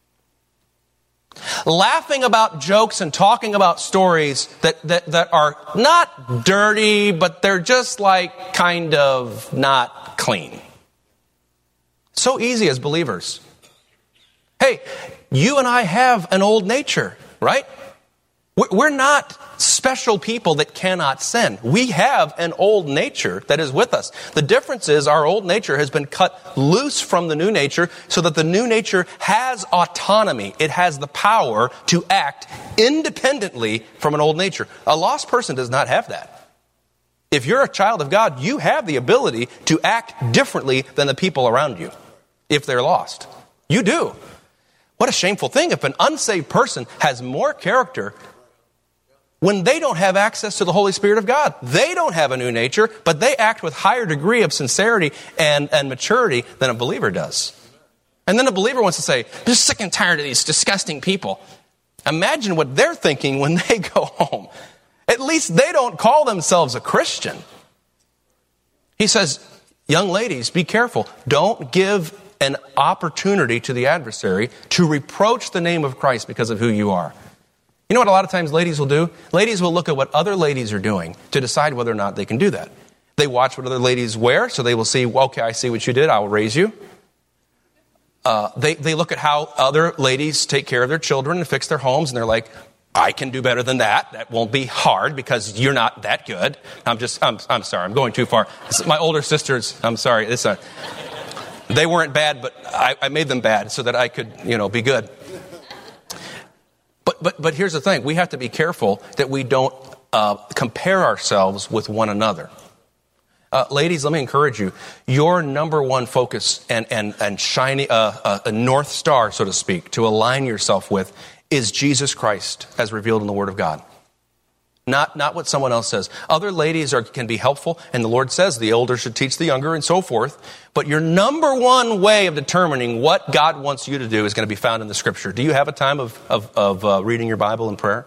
Laughing about jokes and talking about stories that, that, that are not dirty, but they're just like kind of not clean. So easy as believers. Hey, you and I have an old nature, right? We're not special people that cannot sin. We have an old nature that is with us. The difference is our old nature has been cut loose from the new nature so that the new nature has autonomy. It has the power to act independently from an old nature. A lost person does not have that. If you're a child of God, you have the ability to act differently than the people around you if they're lost. You do. What a shameful thing if an unsaved person has more character when they don't have access to the Holy Spirit of God. They don't have a new nature, but they act with higher degree of sincerity and, and maturity than a believer does. And then a believer wants to say, I'm just sick and tired of these disgusting people. Imagine what they're thinking when they go home. At least they don't call themselves a Christian. He says, young ladies, be careful. Don't give an opportunity to the adversary to reproach the name of Christ because of who you are. You know what a lot of times ladies will do? Ladies will look at what other ladies are doing to decide whether or not they can do that. They watch what other ladies wear, so they will see, well, okay, I see what you did, I will raise you. Uh, they, they look at how other ladies take care of their children and fix their homes, and they're like, I can do better than that. That won't be hard because you're not that good. I'm just, I'm, I'm sorry, I'm going too far. My older sisters, I'm sorry, this, uh, they weren't bad, but I, I made them bad so that I could, you know, be good. But but but here's the thing. We have to be careful that we don't uh, compare ourselves with one another. Uh, ladies, let me encourage you. Your number one focus and and and shiny uh, uh, a north star, so to speak, to align yourself with is Jesus Christ as revealed in the Word of God. Not not what someone else says. Other ladies are can be helpful, and the Lord says the older should teach the younger and so forth. But your number one way of determining what God wants you to do is going to be found in the Scripture. Do you have a time of, of, of uh, reading your Bible and prayer?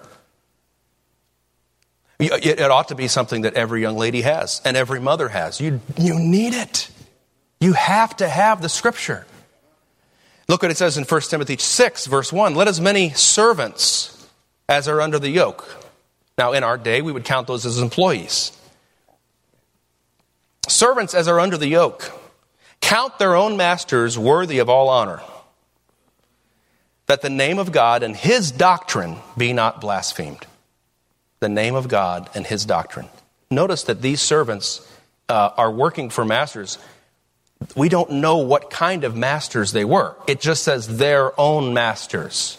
It, it ought to be something that every young lady has and every mother has. You, you need it. You have to have the Scripture. Look what it says in First Timothy six, verse one. Let as many servants as are under the yoke. Now, in our day, we would count those as employees. Servants as are under the yoke, count their own masters worthy of all honor, that the name of God and His doctrine be not blasphemed. The name of God and His doctrine. Notice that these servants uh, are working for masters. We don't know what kind of masters they were. It just says their own masters.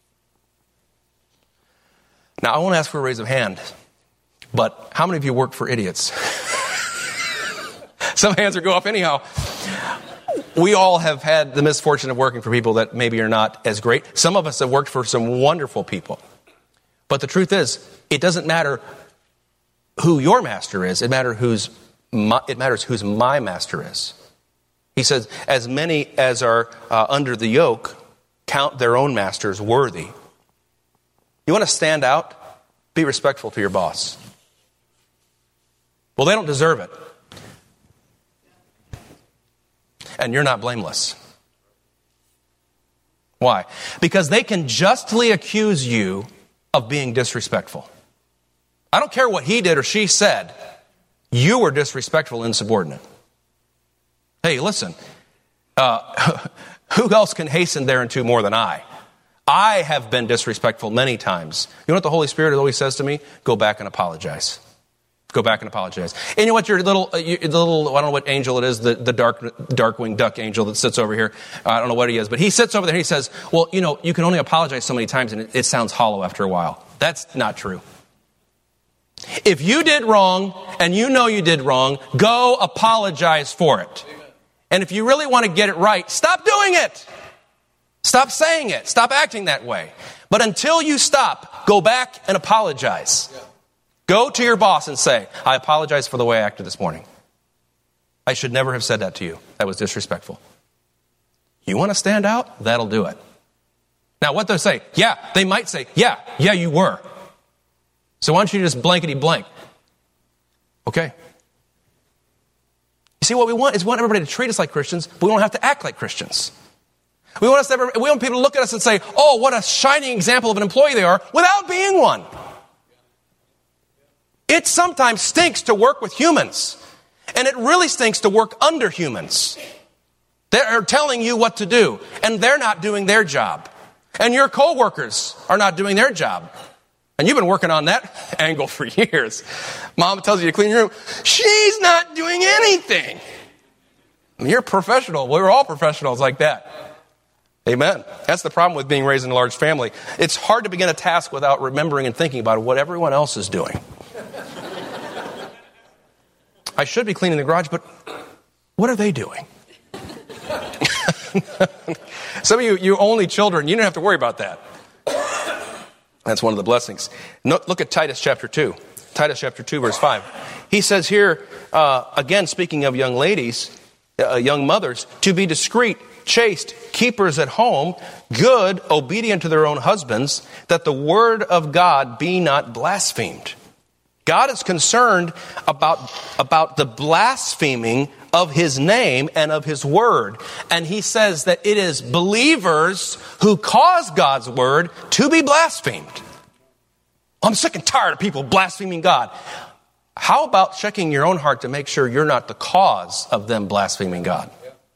Now, I won't ask for a raise of hand, but how many of you work for idiots? Some hands will go up anyhow. We all have had the misfortune of working for people that maybe are not as great. Some of us have worked for some wonderful people. But the truth is, it doesn't matter who your master is. It matters who's my, it matters who's my master is. He says, as many as are uh, under the yoke count their own masters worthy. You want to stand out? Be respectful to your boss. Well, they don't deserve it. And you're not blameless. Why? Because they can justly accuse you of being disrespectful. I don't care what he did or she said. You were disrespectful and insubordinate. Hey, listen. Uh, who else can hasten thereunto more than I? I have been disrespectful many times. You know what the Holy Spirit always says to me? Go back and apologize. Go back and apologize. And you know what your little, uh, your little, I don't know what angel it is, the, the dark, dark-winged duck angel that sits over here. Uh, I don't know what he is, but he sits over there and he says, well, you know, you can only apologize so many times and it, it sounds hollow after a while. That's not true. If you did wrong and you know you did wrong, go apologize for it. And if you really want to get it right, stop doing it. Stop saying it. Stop acting that way. But until you stop, go back and apologize. Yeah. Go to your boss and say, I apologize for the way I acted this morning. I should never have said that to you. That was disrespectful. You want to stand out? That'll do it. Now, what they'll say, yeah, they might say, yeah, yeah, you were. So why don't you just blankety blank? Okay. You see, what we want is we want everybody to treat us like Christians, but we don't have to act like Christians. We want us to ever, we want people to look at us and say, oh, what a shining example of an employee they are, without being one. It sometimes stinks to work with humans, and it really stinks to work under humans. They're telling you what to do, and they're not doing their job. And your coworkers are not doing their job. And you've been working on that angle for years. Mom tells you to clean your room. She's not doing anything. I mean, you're a professional. We're all professionals like that. Amen. That's the problem with being raised in a large family. It's hard to begin a task without remembering and thinking about what everyone else is doing. I should be cleaning the garage, but what are they doing? Some of you, you only children, you don't have to worry about that. That's one of the blessings. No, look at Titus chapter two. Titus chapter two, verse five. He says here, uh, again, speaking of young ladies, uh, young mothers, to be discreet, chaste, keepers at home, good, obedient to their own husbands, that the word of God be not blasphemed. God is concerned about, about the blaspheming of his name and of his word. And he says that it is believers who cause God's word to be blasphemed. I'm sick and tired of people blaspheming God. How about checking your own heart to make sure you're not the cause of them blaspheming God?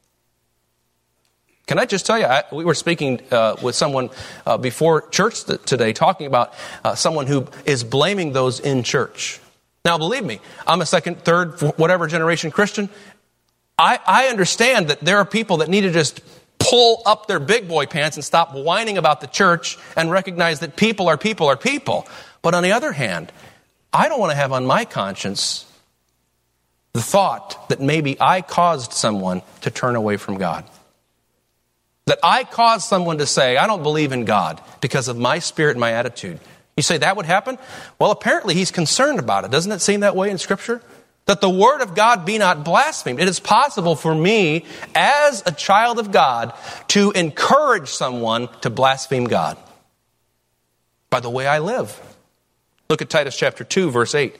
Can I just tell you, I, we were speaking uh, with someone uh, before church th- today, talking about uh, someone who is blaming those in church. Now, believe me, I'm a second, third, whatever generation Christian. I, I understand that there are people that need to just pull up their big boy pants and stop whining about the church and recognize that people are people are people. But on the other hand, I don't want to have on my conscience the thought that maybe I caused someone to turn away from God. That I caused someone to say, I don't believe in God because of my spirit and my attitude. You say that would happen? Well, apparently he's concerned about it. Doesn't it seem that way in Scripture? That the word of God be not blasphemed. It is possible for me, as a child of God, to encourage someone to blaspheme God by the way I live. Look at Titus chapter two, verse eight.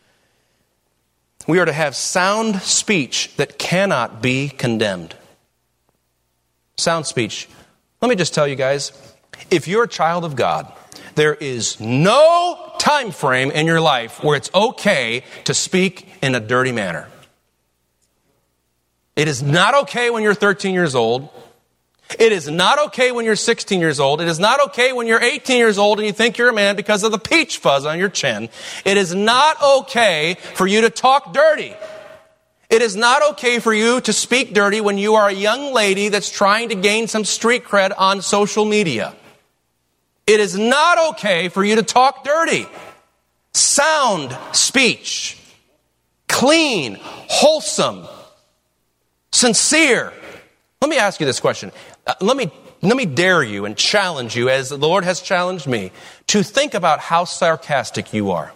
We are to have sound speech that cannot be condemned. Sound speech. Let me just tell you guys, if you're a child of God, there is no time frame in your life where it's okay to speak in a dirty manner. It is not okay when you're thirteen years old. It is not okay when you're sixteen years old. It is not okay when you're eighteen years old and you think you're a man because of the peach fuzz on your chin. It is not okay for you to talk dirty. It is not okay for you to speak dirty when you are a young lady that's trying to gain some street cred on social media. It is not okay for you to talk dirty. Sound speech. Clean, wholesome, sincere. Let me ask you this question. Uh, let me let me dare you and challenge you, as the Lord has challenged me, to think about how sarcastic you are.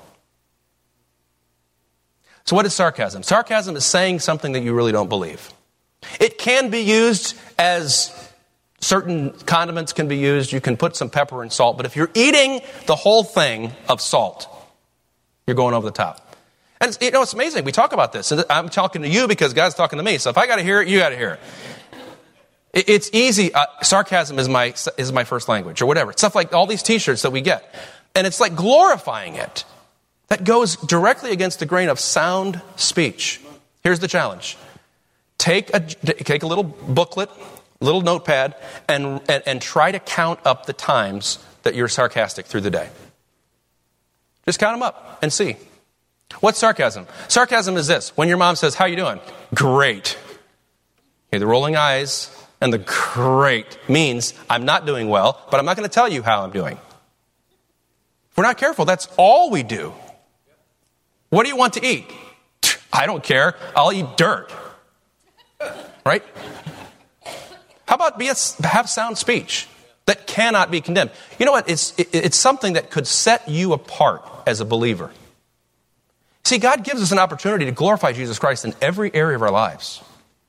So what is sarcasm? Sarcasm is saying something that you really don't believe. It can be used as certain condiments can be used. You can put some pepper and salt. But if you're eating the whole thing of salt, you're going over the top. And it's, you know, it's amazing. We talk about this. And I'm talking to you because God's talking to me. So if I got to hear it, you got to hear it. it. It's easy. Uh, sarcasm is my is my first language or whatever. Stuff like all these T-shirts that we get. And it's like glorifying it. That goes directly against the grain of sound speech. Here's the challenge. Take a, take a little booklet, little notepad, and, and, and try to count up the times that you're sarcastic through the day. Just count them up and see. What's sarcasm? Sarcasm is this. When your mom says, how you doing? Great. Okay, the rolling eyes and the great means I'm not doing well, but I'm not going to tell you how I'm doing. If we're not careful, that's all we do. What do you want to eat? I don't care. I'll eat dirt. Right? How about be a, have sound speech? that cannot be condemned. You know what? It's, it, it's something that could set you apart as a believer. See, God gives us an opportunity to glorify Jesus Christ in every area of our lives.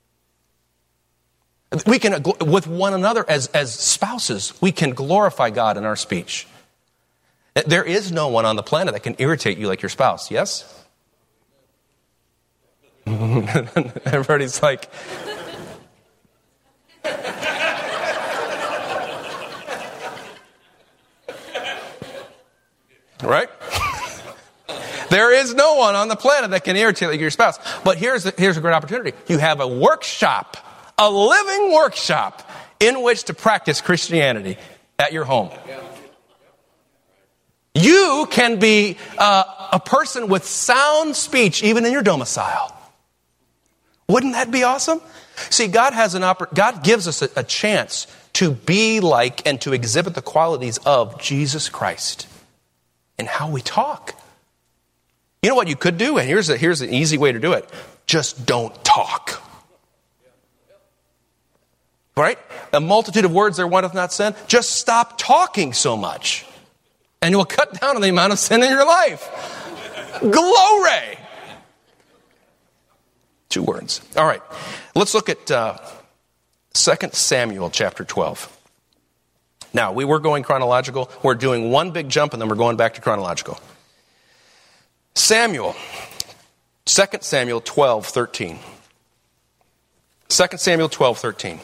We can, with one another as, as spouses, we can glorify God in our speech. There is no one on the planet that can irritate you like your spouse, yes? Everybody's like... Right? There is no one on the planet that can irritate like your spouse. But here's a, here's a great opportunity. You have a workshop, a living workshop in which to practice Christianity at your home. You can be uh, a person with sound speech even in your domicile. Wouldn't that be awesome? See, God has an oppor- God gives us a, a chance to be like and to exhibit the qualities of Jesus Christ in how we talk. You know what you could do? And here's a, here's an easy way to do it. Just don't talk. Right? A multitude of words there wanteth not sin. Just stop talking so much. And you will cut down on the amount of sin in your life. Glory! Two words. All right. Let's look at uh, Second Samuel chapter twelve. Now, we were going chronological. We're doing one big jump and then we're going back to chronological. Samuel. Second Samuel twelve thirteen. Second Samuel twelve thirteen.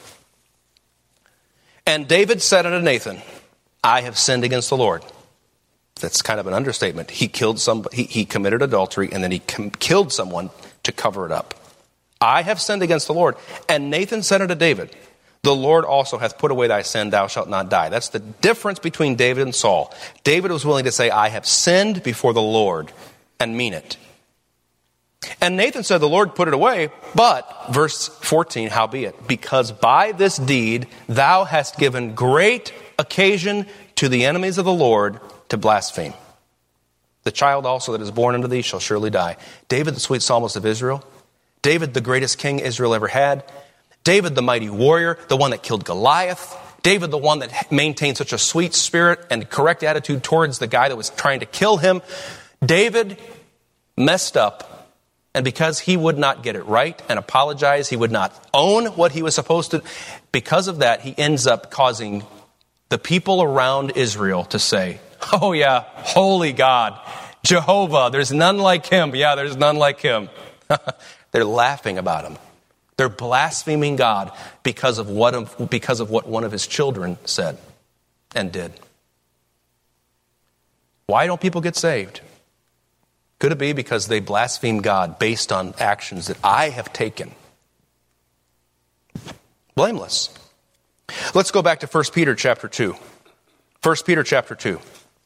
And David said unto Nathan, I have sinned against the Lord. That's kind of an understatement. He killed some. He, he committed adultery and then he com- killed someone to cover it up. I have sinned against the Lord. And Nathan said unto David, the Lord also hath put away thy sin, thou shalt not die. That's the difference between David and Saul. David was willing to say, I have sinned before the Lord, and mean it. And Nathan said, the Lord put it away, but, verse fourteen, howbeit, because by this deed thou hast given great occasion to the enemies of the Lord to blaspheme. The child also that is born unto thee shall surely die. David, the sweet psalmist of Israel. David, the greatest king Israel ever had. David, the mighty warrior, the one that killed Goliath. David, the one that maintained such a sweet spirit and correct attitude towards the guy that was trying to kill him. David messed up, and because he would not get it right and apologize, he would not own what he was supposed to. Because of that, he ends up causing the people around Israel to say, oh yeah, holy God, Jehovah, there's none like him. Yeah, there's none like him. They're laughing about him. They're blaspheming God because of what because of what one of his children said and did. Why don't people get saved? Could it be because they blaspheme God based on actions that I have taken? Blameless. Let's go back to First Peter chapter two. First Peter chapter two.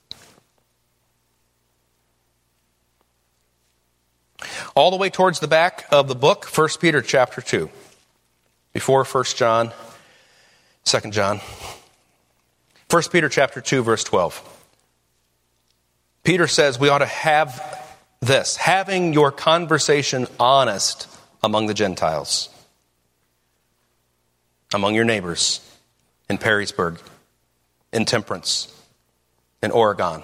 All the way towards the back of the book, First Peter chapter two. Before First John, Second John. First Peter chapter two, verse twelve. Peter says we ought to have this, having your conversation honest among the Gentiles, among your neighbors in Perrysburg, in Temperance, in Oregon.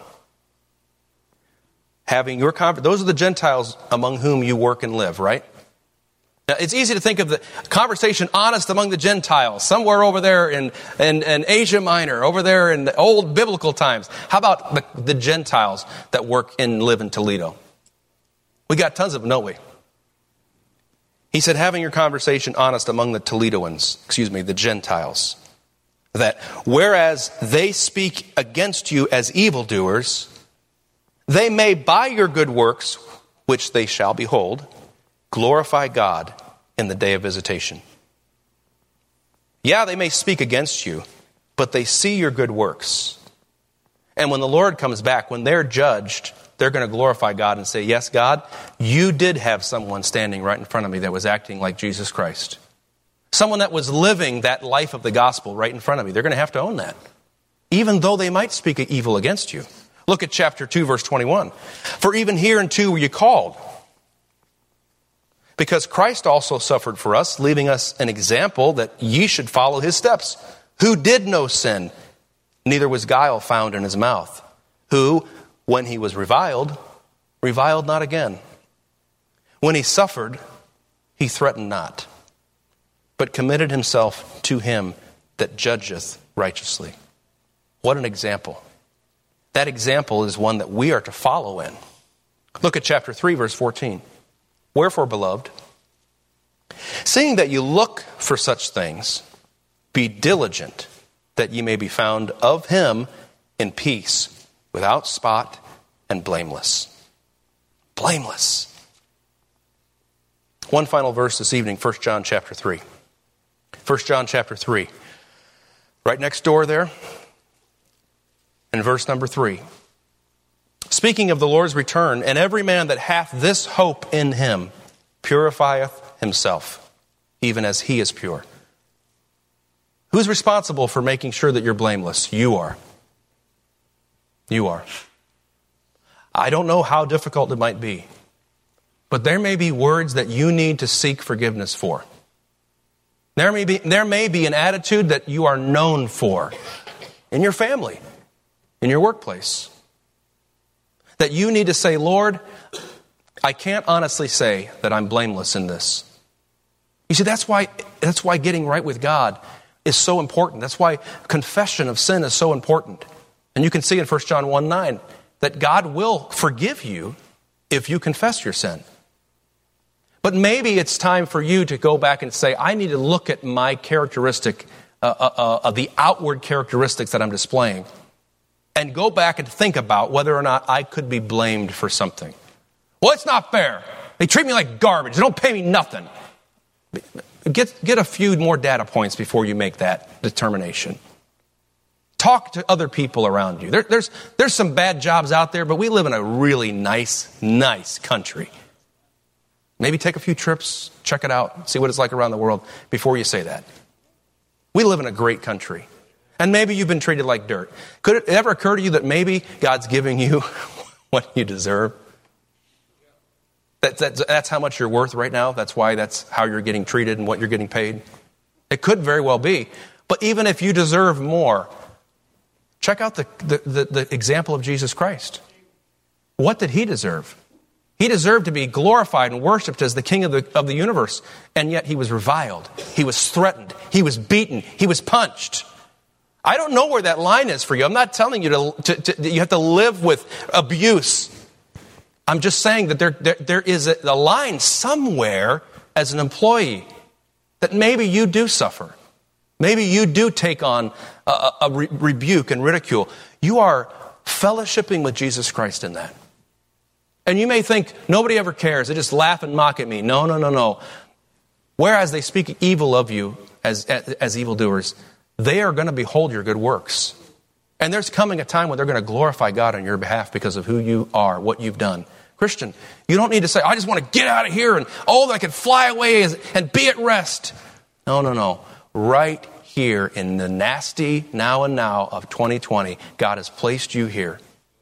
Having your conversation, those are the Gentiles among whom you work and live, right? Now, it's easy to think of the conversation honest among the Gentiles, somewhere over there in, in, in Asia Minor, over there in the old biblical times. How about the, the Gentiles that work and live in Toledo? We got tons of them, don't we? He said, having your conversation honest among the Toledoans, excuse me, the Gentiles, that whereas they speak against you as evildoers, they may by your good works, which they shall behold, glorify God in the day of visitation. Yeah, they may speak against you, but they see your good works. And when the Lord comes back, when they're judged, they're going to glorify God and say, yes, God, you did have someone standing right in front of me that was acting like Jesus Christ. Someone that was living that life of the gospel right in front of me. They're going to have to own that, even though they might speak evil against you. Look at chapter two, verse twenty-one. For even hereunto were you called, because Christ also suffered for us, leaving us an example that ye should follow his steps, who did no sin, neither was guile found in his mouth, who, when he was reviled, reviled not again. When he suffered, he threatened not, but committed himself to him that judgeth righteously. What an example. That example is one that we are to follow in. Look at chapter three, verse fourteen. Wherefore, beloved, seeing that you look for such things, be diligent that ye may be found of him in peace, without spot and blameless. Blameless. One final verse this evening, First John chapter three. First John chapter three. Right next door there, in verse number three. Speaking of the Lord's return, and every man that hath this hope in him purifieth himself, even as he is pure. Who's responsible for making sure that you're blameless? You are. You are. I don't know how difficult it might be, but there may be words that you need to seek forgiveness for. There may be, there may be an attitude that you are known for in your family, in your workplace, that you need to say, Lord, I can't honestly say that I'm blameless in this. You see, that's why, that's why getting right with God is so important. That's why confession of sin is so important. And you can see in First John one nine that God will forgive you if you confess your sin. But maybe it's time for you to go back and say, I need to look at my characteristic, uh, uh, uh, of the outward characteristics that I'm displaying, and go back and think about whether or not I could be blamed for something. Well, it's not fair. They treat me like garbage. They don't pay me nothing. Get, get a few more data points before you make that determination. Talk to other people around you. There, there's, there's some bad jobs out there, but we live in a really nice, nice country. Maybe take a few trips, check it out, see what it's like around the world before you say that. We live in a great country. And maybe you've been treated like dirt. Could it ever occur to you that maybe God's giving you what you deserve? That, that, that's how much you're worth right now? That's why that's how you're getting treated and what you're getting paid? It could very well be. But even if you deserve more, check out the, the, the, the example of Jesus Christ. What did he deserve? He deserved to be glorified and worshipped as the king of the, of the universe. And yet he was reviled. He was threatened. He was beaten. He was punched. I don't know where that line is for you. I'm not telling you to, to, to that you have to live with abuse. I'm just saying that there, there, there is a, a line somewhere as an employee that maybe you do suffer. Maybe you do take on a, a, a re- rebuke and ridicule. You are fellowshipping with Jesus Christ in that. And you may think, nobody ever cares. They just laugh and mock at me. No, no, no, no. Whereas they speak evil of you as, as, as evildoers, they are going to behold your good works. And there's coming a time when they're going to glorify God on your behalf because of who you are, what you've done. Christian, you don't need to say, I just want to get out of here and, oh, I can fly away and be at rest. No, no, no. Right here in the nasty now and now of twenty twenty, God has placed you here.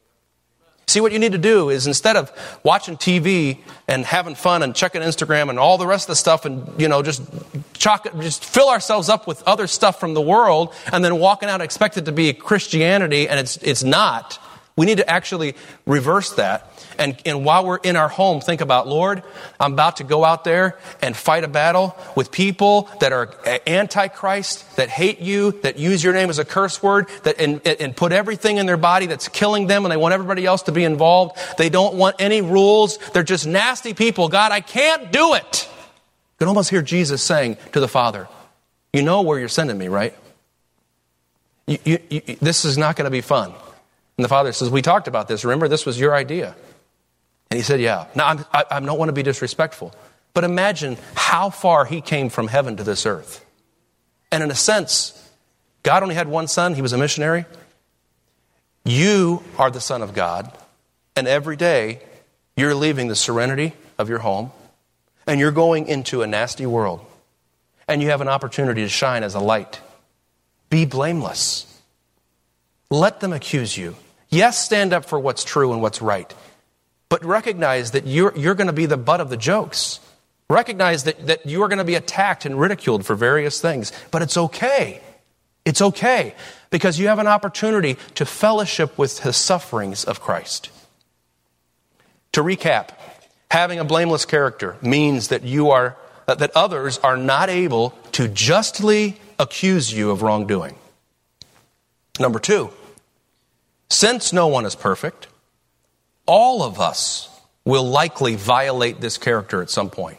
See, what you need to do is instead of watching T V and having fun and checking Instagram and all the rest of the stuff and, you know, just chalk it, just fill ourselves up with other stuff from the world and then walking out expect it to be Christianity and it's it's not. We need to actually reverse that. And, and while we're in our home, think about, Lord, I'm about to go out there and fight a battle with people that are anti-Christ, that hate you, that use your name as a curse word, that and, and put everything in their body that's killing them, and they want everybody else to be involved. They don't want any rules. They're just nasty people. God, I can't do it. You can almost hear Jesus saying to the Father, you know where you're sending me, right? You, you, you, this is not going to be fun. And the Father says, we talked about this. Remember, this was your idea. And he said, yeah. Now, I'm, I, I don't want to be disrespectful, but imagine how far he came from heaven to this earth. And in a sense, God only had one son. He was a missionary. You are the Son of God. And every day, you're leaving the serenity of your home, and you're going into a nasty world. And you have an opportunity to shine as a light. Be blameless. Let them accuse you. Yes, stand up for what's true and what's right. But recognize that you're, you're going to be the butt of the jokes. Recognize that, that you are going to be attacked and ridiculed for various things. But it's okay. It's okay. because you have an opportunity to fellowship with the sufferings of Christ. To recap, having a blameless character means that you are that others are not able to justly accuse you of wrongdoing. Number two, since no one is perfect, all of us will likely violate this character at some point.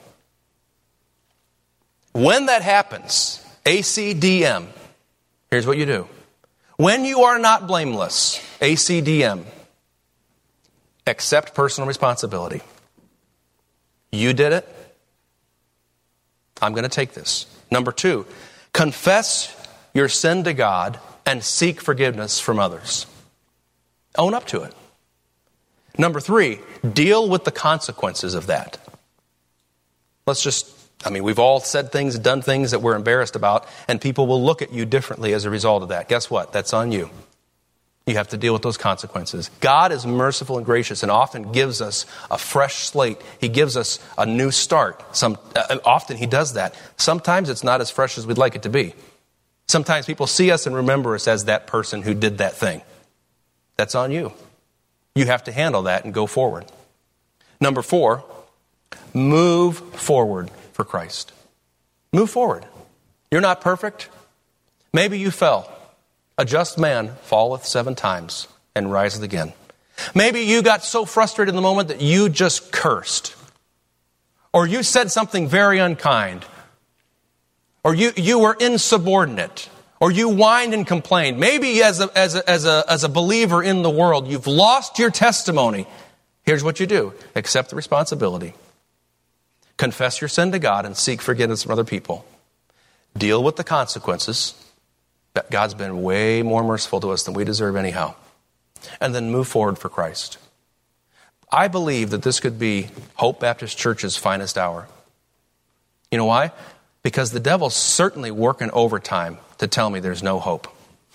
When that happens, A C D M, here's what you do. When you are not blameless, A C D M, accept personal responsibility. You did it. I'm going to take this. Number two, confess your sin to God and seek forgiveness from others. Own up to it. Number three, deal with the consequences of that. Let's just, I mean, we've all said things, done things that we're embarrassed about, and people will look at you differently as a result of that. Guess what? That's on you. You have to deal with those consequences. God is merciful and gracious and often gives us a fresh slate. He gives us a new start. Some, uh, often he does that. Sometimes it's not as fresh as we'd like it to be. Sometimes people see us and remember us as that person who did that thing. That's on you. You have to handle that and go forward. Number four, move forward for Christ. Move forward. You're not perfect. Maybe you fell. A just man falleth seven times and riseth again. Maybe you got so frustrated in the moment that you just cursed. Or you said something very unkind. Or you, you were insubordinate. Or you whined and complained. Maybe as a, as a, as a, as a believer in the world, you've lost your testimony. Here's what you do. Accept the responsibility. Confess your sin to God and seek forgiveness from other people. Deal with the consequences. God's been way more merciful to us than we deserve anyhow. And then move forward for Christ. I believe that this could be Hope Baptist Church's finest hour. You know why? Because the devil's certainly working overtime to tell me there's no hope.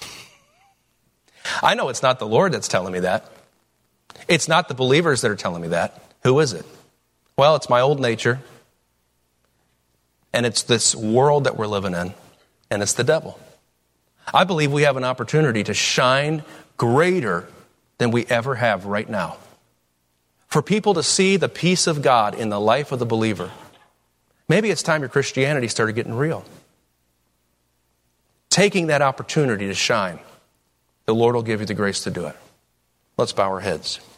I know it's not the Lord that's telling me that. It's not the believers that are telling me that. Who is it? Well, it's my old nature. And it's this world that we're living in. And it's the devil. I believe we have an opportunity to shine greater than we ever have right now. For people to see the peace of God in the life of the believer. Maybe it's time your Christianity started getting real. Taking that opportunity to shine, the Lord will give you the grace to do it. Let's bow our heads.